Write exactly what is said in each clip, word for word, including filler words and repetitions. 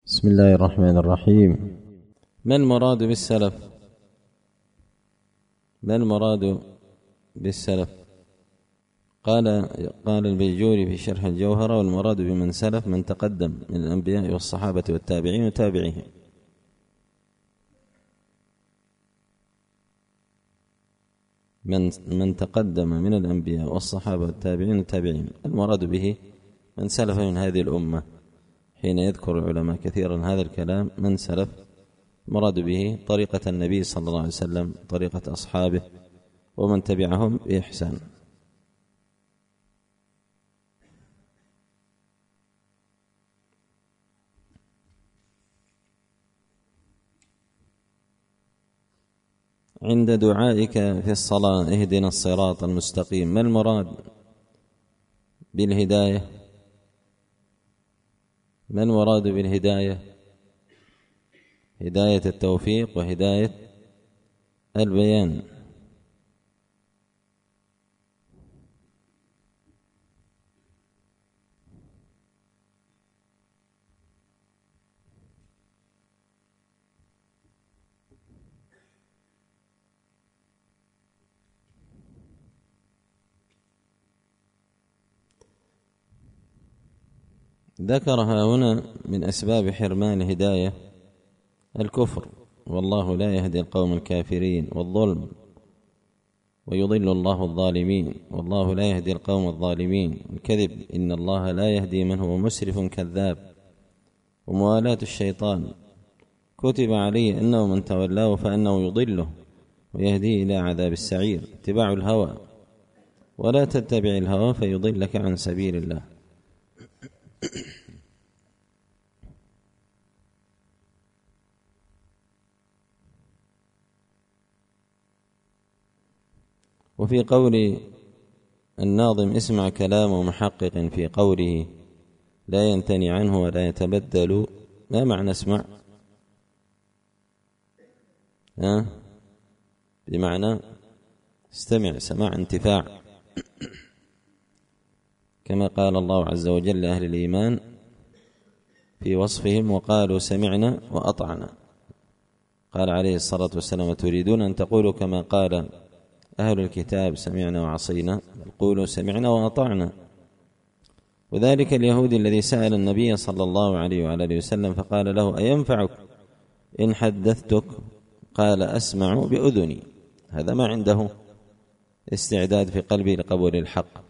بسم الله الرحمن الرحيم. ما المراد بالسلف؟ ما المراد بالسلف؟ قال قال البيجوري في شرح الجوهرة: والمراد بمن سلف من تقدم من الأنبياء والصحابة والتابعين وتابعيهم. من من تقدم من الأنبياء والصحابة والتابعين والتابعين، المراد به من سلف من هذه الأمة. حين يذكر العلماء كثيرا هذا الكلام من سلف، مراد به طريقة النبي صلى الله عليه وسلم، طريقة أصحابه ومن تبعهم بإحسان. عند دعائك في الصلاة اهدنا الصراط المستقيم، ما المراد بالهداية؟ ما المراد بالهداية؟ هداية التوفيق وهداية البيان. ذكرها هنا من أسباب حرمان الهداية الكفر، والله لا يهدي القوم الكافرين، والظلم، ويضل الله الظالمين، والله لا يهدي القوم الظالمين، الكذب، إن الله لا يهدي من هو مسرف كذاب، وموالاة الشيطان، كتب عليه أنه من تولاه فأنه يضله ويهديه إلى عذاب السعير، اتباع الهوى، ولا تتبع الهوى فيضلك عن سبيل الله. وفي قول الناظم: اسمع كلام محقق في قوله لا ينتني عنه ولا يتبدل، ما معنى اسمع؟ ها؟ بمعنى استمع، سماع انتفاع، كما قال الله عز وجل لأهل الإيمان في وصفهم: وقالوا سمعنا وأطعنا. قال عليه الصلاة والسلام: تريدون أن تقولوا كما قال أهل الكتاب سمعنا وعصينا؟ قولوا سمعنا وأطعنا. وذلك اليهودي الذي سأل النبي صلى الله عليه وعلى آله وسلم فقال له: أينفعك إن حدثتك؟ قال: أسمع بأذني. هذا ما عنده استعداد في قلبه لقبول الحق،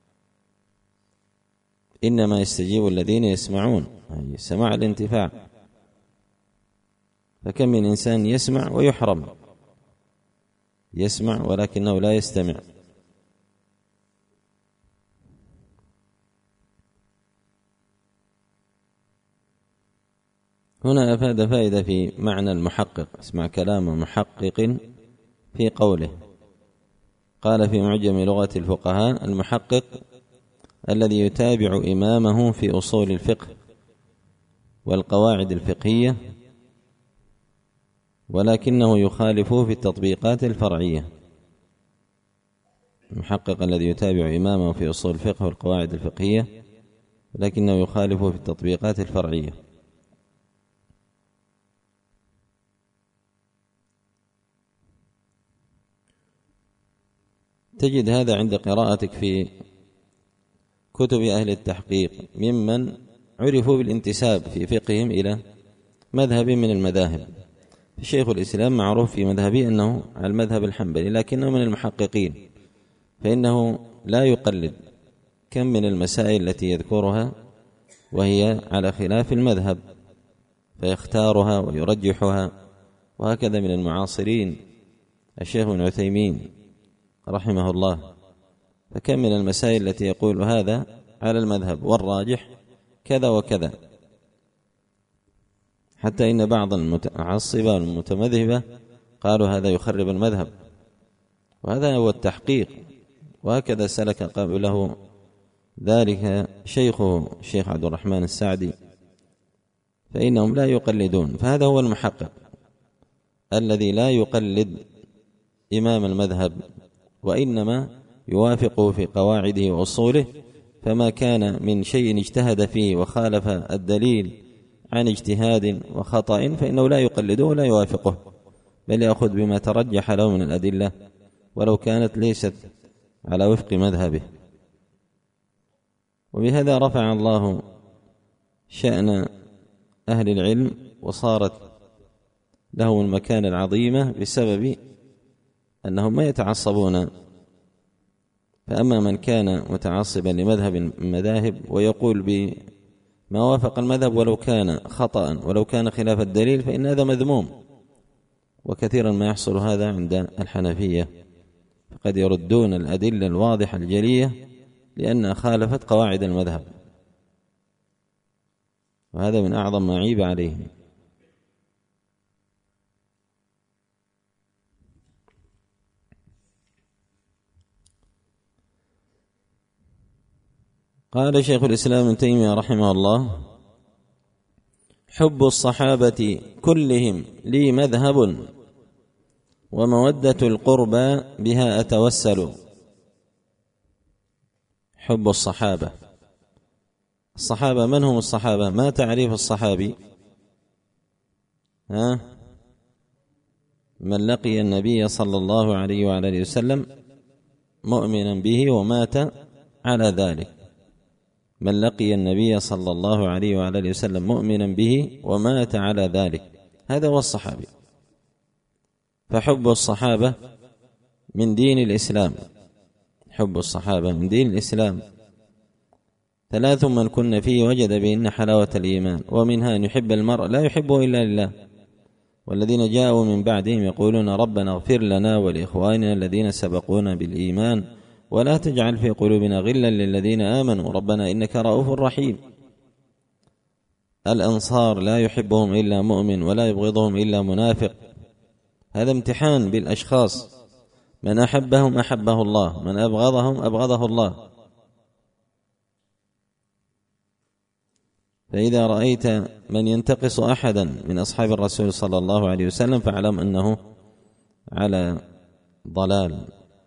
إنما يستجيب الذين يسمعون، أي سماع الانتفاع. فكم من إنسان يسمع ويحرم، يسمع ولكنه لا يستمع. هنا أفاد فائدة في معنى المحقق: اسمع كلام محقق في قوله. قال في معجم لغة الفقهاء: المحقق الذي يتابع إمامه في أصول الفقه والقواعد الفقهية، ولكنه يخالفه في التطبيقات الفرعية. المحقق الذي يتابع إمامه في أصول الفقه والقواعد الفقهية، ولكنه يخالفه في التطبيقات الفرعية. تجد هذا عند قراءتك في كتب أهل التحقيق ممن عرفوا بالانتساب في فقههم إلى مذهب من المذاهب. شيخ الإسلام معروف في مذهبه أنه على المذهب الحنبلي، لكنه من المحققين، فإنه لا يقلد. كم من المسائل التي يذكرها وهي على خلاف المذهب فيختارها ويرجحها، وهكذا من المعاصرين الشيخ ابن عثيمين رحمه الله. فكم من المسائل التي يقول هذا على المذهب والراجح كذا وكذا، حتى إن بعض المتعصبة والمتمذهبة قالوا هذا يخرب المذهب، وهذا هو التحقيق. وهكذا سلك قبله ذلك شيخه الشيخ عبد الرحمن السعدي، فإنهم لا يقلدون. فهذا هو المحقق الذي لا يقلد إمام المذهب، وإنما يوافقه في قواعده وأصوله، فما كان من شيء اجتهد فيه وخالف الدليل عن اجتهاد وخطأ فإنه لا يقلده ولا يوافقه، بل يأخذ بما ترجح له من الأدلة ولو كانت ليست على وفق مذهبه. وبهذا رفع الله شأن أهل العلم وصارت لهم المكانة العظيمة بسبب أنهم ما يتعصبون. فأما من كان متعصبا لمذهب من المذاهب ويقول بما وافق المذهب ولو كان خطأ ولو كان خلاف الدليل فإن هذا مذموم، وكثيرا ما يحصل هذا عند الحنفية، فقد يردون الأدلة الواضحة الجلية لأنها خالفت قواعد المذهب، وهذا من أعظم ما عيب عليه. قال شيخ الإسلام ابن تيمية رحمه الله: حب الصحابة كلهم لي مذهب، ومودة القربى بها أتوسل. حب الصحابة، الصحابة من هم الصحابة؟ ما تعريف الصحابي؟ ها؟ من لقي النبي صلى الله عليه وعلى آله وسلم مؤمنا به ومات على ذلك. من لقي النبي صلى الله عليه وعلى آله وسلم مؤمنا به ومات على ذلك، هذا هو الصحابي. فحب الصحابة من دين الإسلام، حب الصحابة من دين الإسلام. ثلاث من كن فيه وجد بهن حلاوة الإيمان، ومنها أن يحب المرء لا يحبه إلا لله، والذين جاءوا من بعدهم يقولون ربنا اغفر لنا ولإخواننا الذين سبقونا بالإيمان ولا تجعل في قلوبنا غلا للذين آمنوا ربنا إنك رؤوف رحيم. الأنصار لا يحبهم إلا مؤمن ولا يبغضهم إلا منافق. هذا امتحان بالأشخاص، من أحبهم أحبه الله، من أبغضهم أبغضه الله. فإذا رأيت من ينتقص أحدا من أصحاب الرسول صلى الله عليه وسلم فاعلم أنه على ضلال.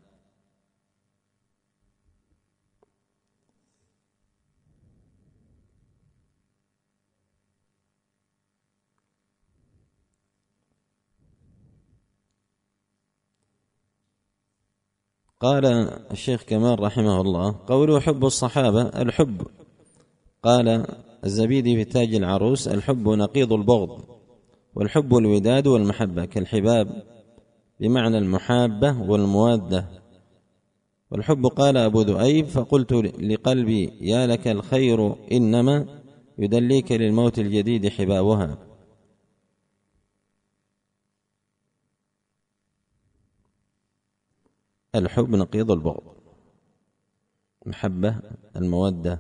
قال الشيخ كمال رحمه الله: قوله حب الصحابة الحب، قال الزبيدي في تاج العروس: الحب نقيض البغض، والحب الوداد والمحبة كالحباب بمعنى المحابة والموادة. والحب قال أبو ذؤيب: فقلت لقلبي يا لك الخير إنما يدليك للموت الجديد حبابها. الحب نقيض البغض، محبة المودة.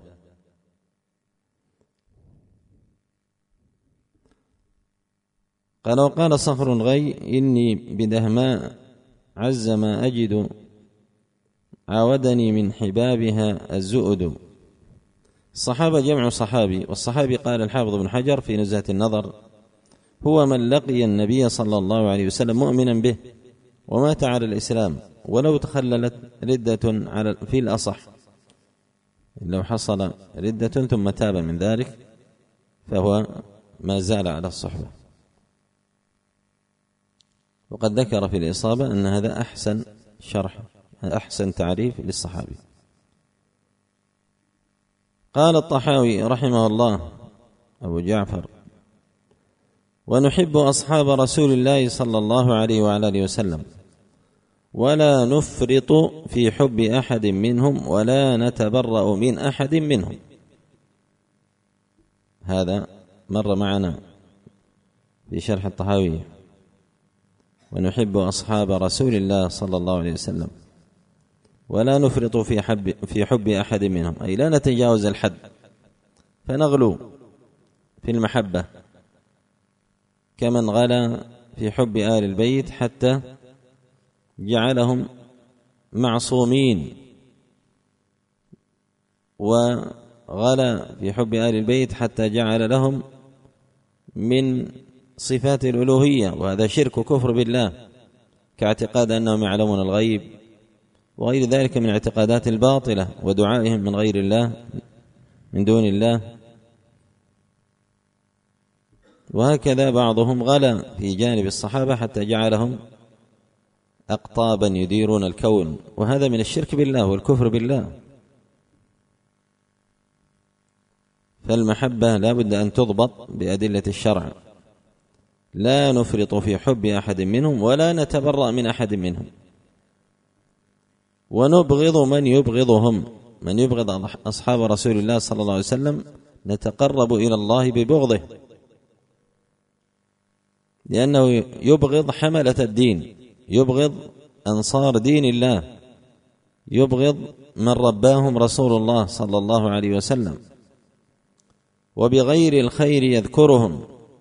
قال: وقال صخر غي: إني بدهماء عز ما أجد عاودني من حبابها الزؤد. الصحابة جمع صحابي، والصحابي قال الحافظ بن حجر في نزهة النظر: هو من لقي النبي صلى الله عليه وسلم مؤمنا به ومات على الإسلام ولو تخللت ردة على في الأصح، لو حصل ردة ثم تاب من ذلك فهو ما زال على الصحبة. وقد ذكر في الإصابة أن هذا أحسن شرح، أحسن تعريف للصحابي. قال الطحاوي رحمه الله أبو جعفر: ونحب أصحاب رسول الله صلى الله عليه وعلى آله وسلم ولا نفرط في حب أحد منهم ولا نتبرأ من أحد منهم. هذا مر معنا في شرح الطحاوي: ونحب أصحاب رسول الله صلى الله عليه وسلم ولا نفرط في حب في حب أحد منهم، أي لا نتجاوز الحد فنغلو في المحبة كمن غلا في حب آل البيت حتى جعلهم معصومين، وغلا في حب آل البيت حتى جعل لهم من صفات الألوهية، وهذا شرك وكفر بالله، كاعتقاد أنهم يعلمون الغيب وغير ذلك من الاعتقادات الباطلة، ودعائهم من غير الله من دون الله. وهكذا بعضهم غلا في جانب الصحابة حتى جعلهم أقطابا يديرون الكون، وهذا من الشرك بالله والكفر بالله. فالمحبة لا بد أن تضبط بأدلة الشرع، لا نفرط في حب أحد منهم ولا نتبرأ من أحد منهم، ونبغض من يبغضهم. من يبغض أصحاب رسول الله صلى الله عليه وسلم نتقرب إلى الله ببغضه، لأنه يبغض حملة الدين، يبغض أنصار دين الله، يبغض من رباهم رسول الله صلى الله عليه وسلم، وبغير الخير يذكرهم،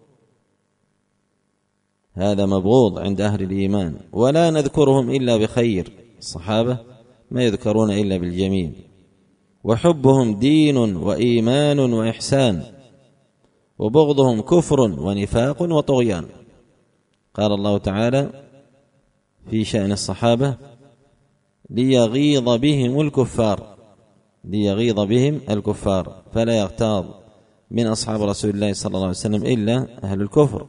هذا مبغوض عند أهل الإيمان. ولا نذكرهم إلا بخير، الصحابة ما يذكرون إلا بالجميل. وحبهم دين وإيمان وإحسان، وبغضهم كفر ونفاق وطغيان. قال الله تعالى في شأن الصحابة: ليغيظ بهم الكفار، ليغيظ بهم الكفار، فلا يغتاظ من أصحاب رسول الله صلى الله عليه وسلم إلا أهل الكفر.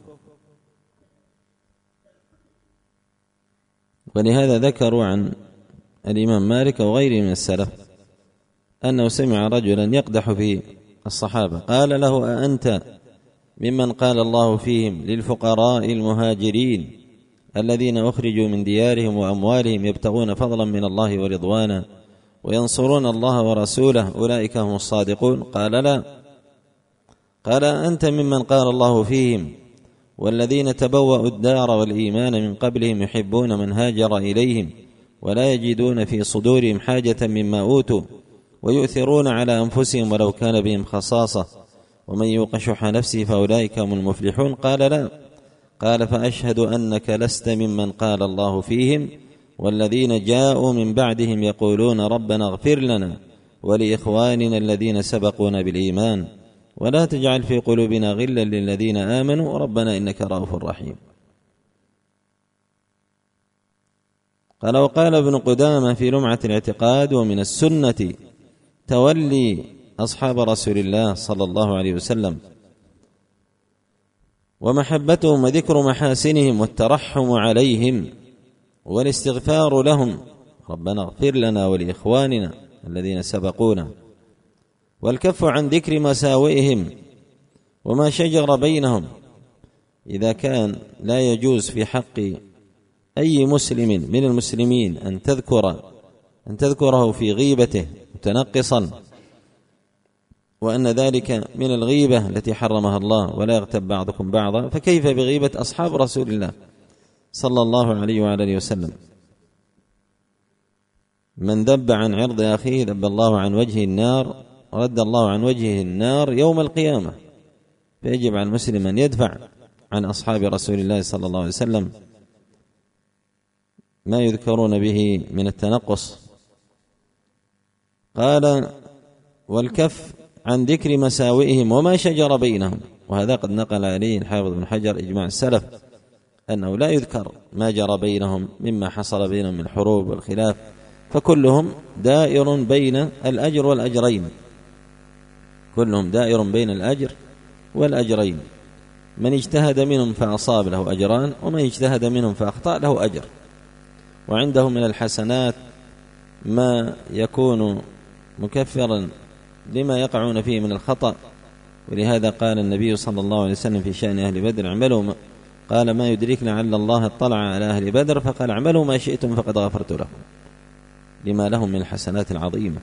ولهذا ذكروا عن الإمام مالك وغيره من السلف أنه سمع رجلا يقدح في الصحابة، قال له: أأنت ممن قال الله فيهم للفقراء المهاجرين الذين أخرجوا من ديارهم وأموالهم يبتغون فضلا من الله ورضوانا وينصرون الله ورسوله أولئك هم الصادقون؟ قال: لا. قال: أنت ممن قال الله فيهم والذين تبوأوا الدار والإيمان من قبلهم يحبون من هاجر إليهم ولا يجدون في صدورهم حاجة مما أوتوا ويؤثرون على أنفسهم ولو كان بهم خصاصة ومن يوق شح نفسه فأولئك هم المفلحون؟ قال: لا. قال: فأشهد أنك لست ممن قال الله فيهم والذين جاءوا من بعدهم يقولون ربنا اغفر لنا ولإخواننا الذين سبقونا بالإيمان ولا تجعل في قلوبنا غلا للذين آمنوا ربنا إنك رؤوف رحيم. قال: وقال ابن قدامة في لمعة الاعتقاد: ومن السنة تولي أصحاب رسول الله صلى الله عليه وسلم ومحبتهم وذكر محاسنهم والترحم عليهم والاستغفار لهم ربنا اغفر لنا ولإخواننا الذين سبقونا، والكف عن ذكر مساوئهم وما شجر بينهم، إذا كان لا يجوز في حق أي مسلم من المسلمين أن تذكر أن تذكره في غيبته متنقصا، وأن ذلك من الغيبة التي حرمها الله ولا يغتب بعضكم بعضا، فكيف بغيبة أصحاب رسول الله صلى الله عليه وعلى آله وسلم؟ من ذب عن عرض أخيه ذب الله عن وجهه النار، رد الله عن وجهه النار يوم القيامة. فيجب على المسلم أن يدفع عن أصحاب رسول الله صلى الله عليه وسلم ما يذكرون به من التنقص. قال: والكف عن ذكر مساوئهم وما شجر بينهم، وهذا قد نقل عليه الحافظ بن حجر إجماع السلف أنه لا يذكر ما جرى بينهم مما حصل بينهم من الحروب والخلاف، فكلهم دائر بين الأجر والأجرين، كلهم دائر بين الأجر والأجرين، من اجتهد منهم فأصاب له أجران، ومن اجتهد منهم فأخطأ له أجر. وعندهم من الحسنات ما يكون مكفرا لما يقعون فيه من الخطأ، ولهذا قال النبي صلى الله عليه وسلم في شأن أهل بدر: اعملوا، قال: ما يدرك لعل الله اطلع على أهل بدر، فقال: اعملوا ما شئتم فقد غفرت لكم، لما لهم من الحسنات العظيمة.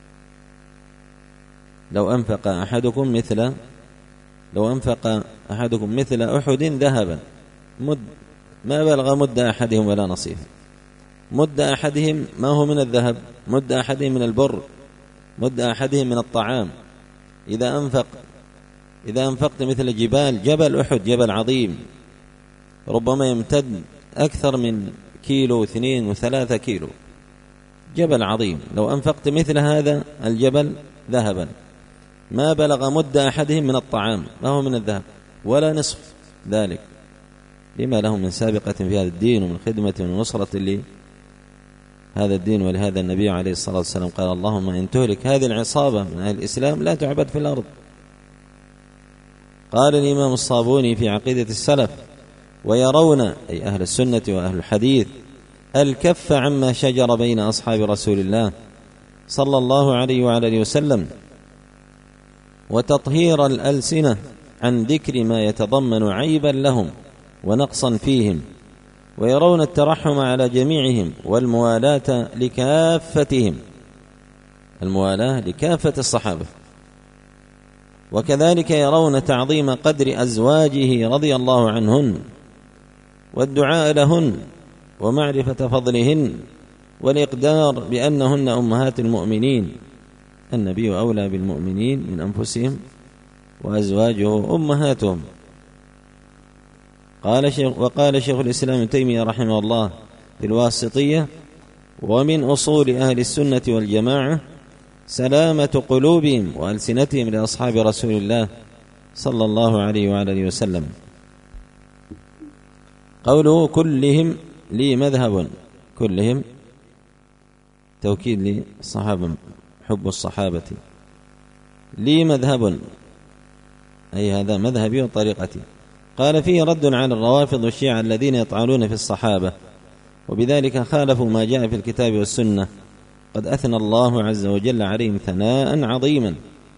لو أنفق أحدكم مثل لو أنفق أحدكم مثل أحد ذهبا مد ما بلغ مد أحدهم ولا نصيفا. مد أحدهم ما هو من الذهب، مد أحدهم من البر، مد أحدهم من الطعام. إذا أنفق إذا أنفقت مثل جبال جبل أحد، جبل عظيم ربما يمتد أكثر من كيلو اثنين وثلاثة كيلو، جبل عظيم، لو أنفقت مثل هذا الجبل ذهبا ما بلغ مد أحدهم من الطعام ما هو من الذهب ولا نصف ذلك، لما لهم من سابقة في هذا الدين ومن خدمة ونصرة لهذا الدين. ولهذا النبي عليه الصلاة والسلام قال: اللهم إن تهلك هذه العصابة من أهل الإسلام لا تعبد في الأرض. قال الإمام الصابوني في عقيدة السلف: ويرون أي أهل السنة وأهل الحديث الكف عما شجر بين أصحاب رسول الله صلى الله عليه وعلى آله وسلم، وتطهير الألسنة عن ذكر ما يتضمن عيبا لهم ونقصا فيهم، ويرون الترحم على جميعهم والموالاة لكافتهم، الموالاة لكافة الصحابة. وكذلك يرون تعظيم قدر أزواجه رضي الله عنهن والدعاء لهن ومعرفة فضلهن والإقدار بأنهن أمهات المؤمنين، النبي أولى بالمؤمنين من أنفسهم وأزواجه أمهاتهم. قال شيخ وقال شيخ الإسلام ابن تيمية رحمه الله في الواسطية: ومن أصول أهل السنة والجماعة سلامة قلوبهم وألسنتهم لأصحاب رسول الله صلى الله عليه وعلى آله وسلم. قوله كلهم لي مذهب، كلهم توكيد للصحابة، حب الصحابة. لي مذهب أي هذا مذهبي وطريقتي. قال فيه رد على الروافض والشيعة الذين يطعنون في الصحابة، وبذلك خالفوا ما جاء في الكتاب والسنة، قد أثنى الله عز وجل عليهم ثناء عظيما.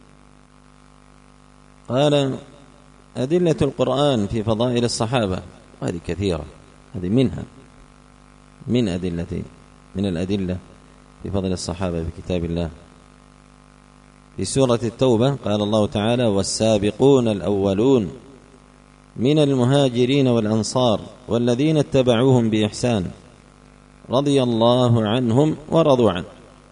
قال أدلة القرآن في فضائل الصحابة، وهذه كثيرة، هذه منها من أدلة من الأدلة في فضل الصحابة في كتاب الله. في سورة التوبة قال الله تعالى: والسابقون الأولون من المهاجرين والأنصار والذين اتبعوهم بإحسان رضي الله عنهم ورضوا عنه.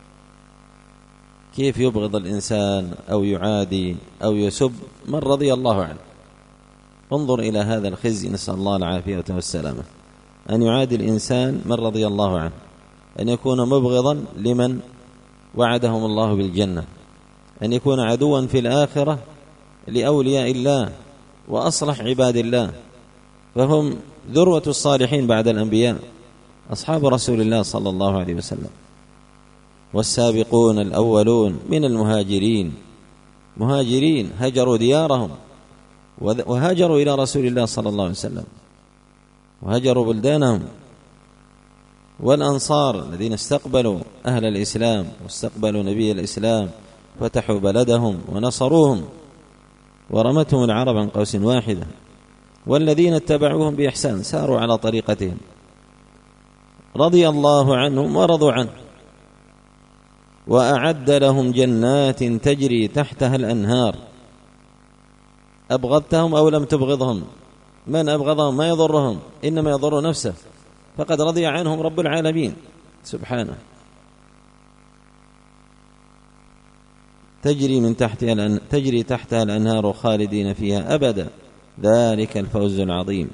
كيف يبغض الإنسان أو يعادي أو يسب من رضي الله عنه؟ انظر إلى هذا الخزي، نسأل الله العافية والسلامة، أن يعادي الإنسان من رضي الله عنه، أن يكون مبغضا لمن وعدهم الله بالجنة، أن يكون عدوا في الآخرة لأولياء الله وأصلح عباد الله، فهم ذروة الصالحين بعد الأنبياء، أصحاب رسول الله صلى الله عليه وسلم. والسابقون الأولون من المهاجرين، مهاجرين هجروا ديارهم وهاجروا إلى رسول الله صلى الله عليه وسلم وهجروا بلدانهم، والأنصار الذين استقبلوا أهل الإسلام واستقبلوا نبي الإسلام، فتحوا بلدهم ونصروهم ورمتهم العرب عن قوس واحدة، والذين اتبعوهم بإحسان ساروا على طريقتهم رضي الله عنهم ورضوا عنه، وأعد لهم جنات تجري تحتها الأنهار. أبغضتهم أو لم تبغضهم؟ من أبغضهم ما يضرهم، إنما يضر نفسه، فقد رضي عنهم رب العالمين سبحانه. تجري من تحتها الأن... تجري تحتها الأنهار خالدين فيها أبدا، ذلك الفوز العظيم.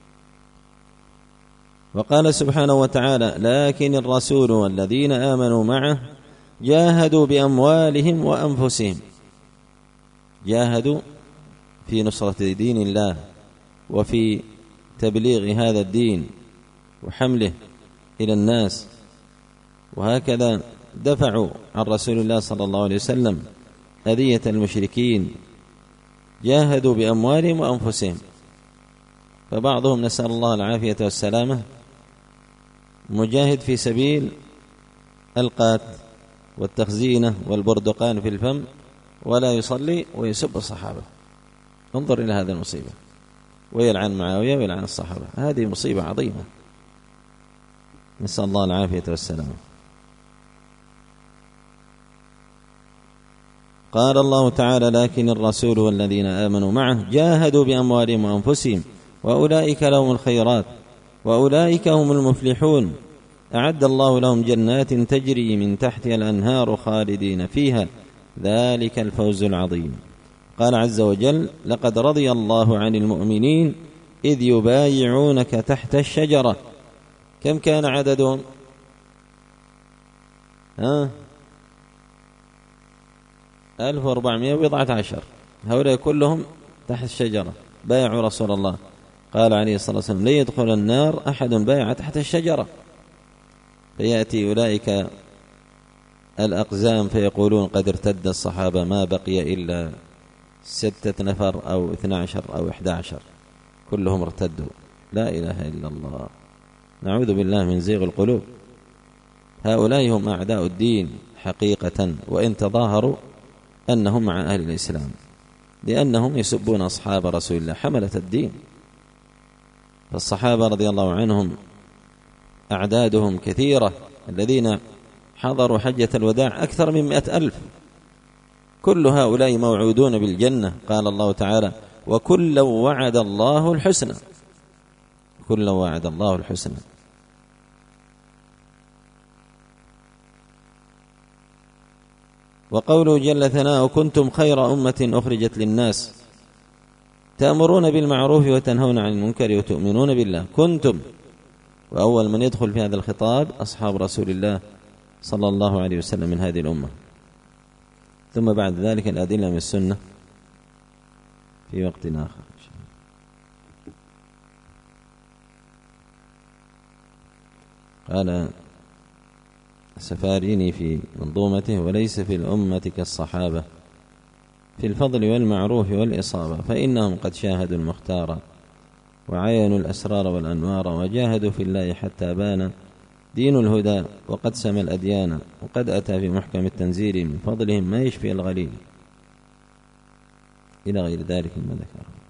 وقال سبحانه وتعالى: لكن الرسول والذين آمنوا معه جاهدوا بأموالهم وأنفسهم. جاهدوا في نصرة دين الله وفي تبليغ هذا الدين وحمله إلى الناس، وهكذا دفعوا عن رسول الله صلى الله عليه وسلم أذية المشركين، جاهدوا بأموالهم وأنفسهم. فبعضهم نسأل الله العافية والسلامة مجاهد في سبيل القات والتخزينة والبردقان في الفم، ولا يصلي ويسب الصحابة. انظر إلى هذا المصيبة، ويلعن معاوية ويلعن الصحابة، هذه مصيبة عظيمة، نسأل الله العافية والسلامة. قال الله تعالى: لكن الرسول والذين آمنوا معه جاهدوا بأموالهم وأنفسهم وأولئك لهم الخيرات وأولئك هم المفلحون، أعد الله لهم جنات تجري من تحتها الأنهار خالدين فيها، ذلك الفوز العظيم. قال عز وجل: لقد رضي الله عن المؤمنين إذ يبايعونك تحت الشجرة. كم كان عددهم؟ ها ألف وأربعمائة وبضعة عشر، هؤلاء كلهم تحت الشجرة بايعوا رسول الله. قال عليه الصلاة والسلام: لا يدخل النار أحد بايع تحت الشجرة. فيأتي أولئك الأقزام فيقولون: قد ارتد الصحابة ما بقي إلا ستة نفر أو اثنى عشر أو إحدى عشر كلهم ارتدوا. لا إله إلا الله، نعوذ بالله من زيغ القلوب. هؤلاء هم أعداء الدين حقيقة، وإن تظاهروا أنهم مع أهل الإسلام، لأنهم يسبون أصحاب رسول الله حملة الدين. فالصحابة رضي الله عنهم أعدادهم كثيرة، الذين حضروا حجة الوداع أكثر من مئة ألف، كل هؤلاء موعودون بالجنة. قال الله تعالى: وكلا وعد الله الحسنى، كلا وعد الله الحسنى. وقوله جل ثناؤه: كنتم خير أمة أخرجت للناس تأمرون بالمعروف وتنهون عن المنكر وتؤمنون بالله. كنتم، وأول من يدخل في هذا الخطاب أصحاب رسول الله صلى الله عليه وسلم من هذه الأمة، ثم بعد ذلك الأدلة من السنة في وقت آخر. قال السفاريني في منظومته: وليس في الأمة كالصحابة في الفضل والمعروف والإصابة، فإنهم قد شاهدوا المختار وعاينوا الأسرار والأنوار، وجاهدوا في الله حتى بان دين الهدى، وقد سمى الأديان، وقد أتى في محكم التنزيل من فضلهم ما يشفي الغليل، إلى غير ذلك ما ذكر.